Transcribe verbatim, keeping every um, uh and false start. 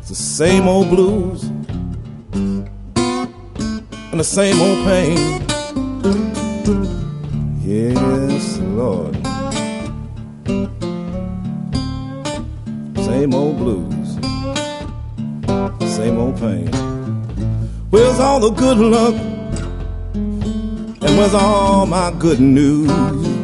It's the same old blues and the same old pain. Yes, Lord. Same old blues, same old pain. Where's all the good luck? And where's all my good news?